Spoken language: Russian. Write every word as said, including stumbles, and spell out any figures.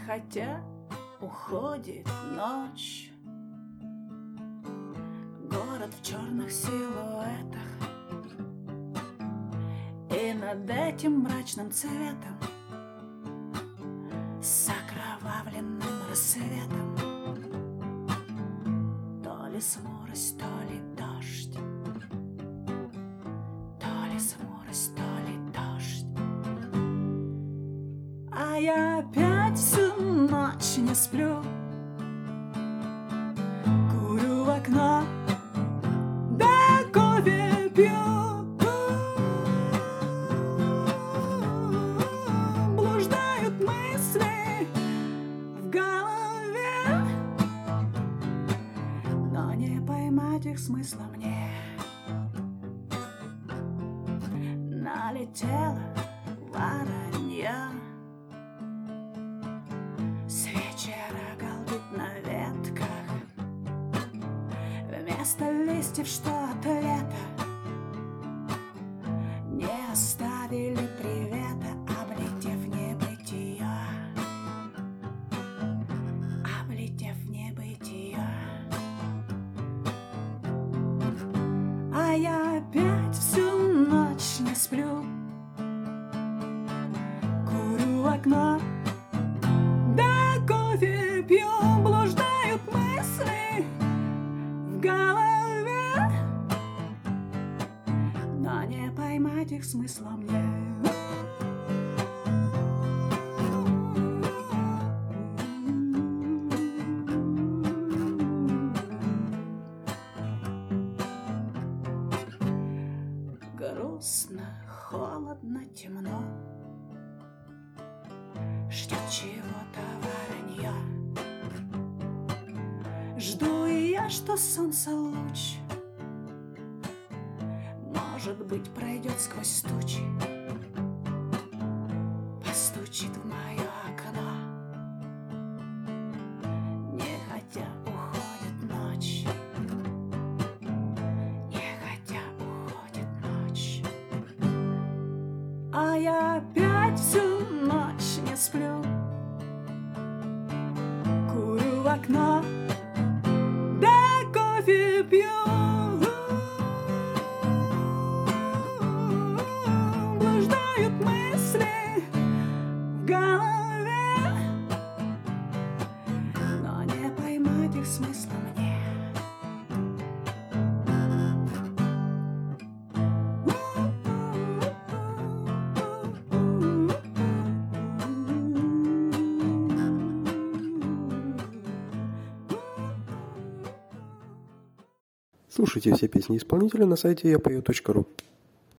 Нехотя уходит ночь, город в черных силуэтах, и над этим мрачным цветом с окровавленным рассветом то ли сморось, то ли дождь, то ли сморось, то ли дождь. А я опять всю ночь не сплю, курю в окно, да кофе пью. Блуждают мысли в голове, но не поймать их смысла мне. Налетела воронья, с вечера галдит на ветках, вместо листьев, что от лета не оставили привета, облетев небытие, облетев небытие. А я опять всю ночь не сплю, курю в окно, да кофе пью. Блуждают мысли в голове, но не поймать их смысла мне. Грустно, холодно, темно, ждет чего-то воронье. Жду и я, что солнце луч, может быть, пройдет сквозь тучи, постучит в мое окно. Нехотя уходит ночь, нехотя уходит ночь. А я опять всю ночь не сплю, курю в окно, да кофе пью. Блуждают мысли в голове, но не поймать их смысла мне. Слушайте все песни исполнителя на сайте я пою точка ру.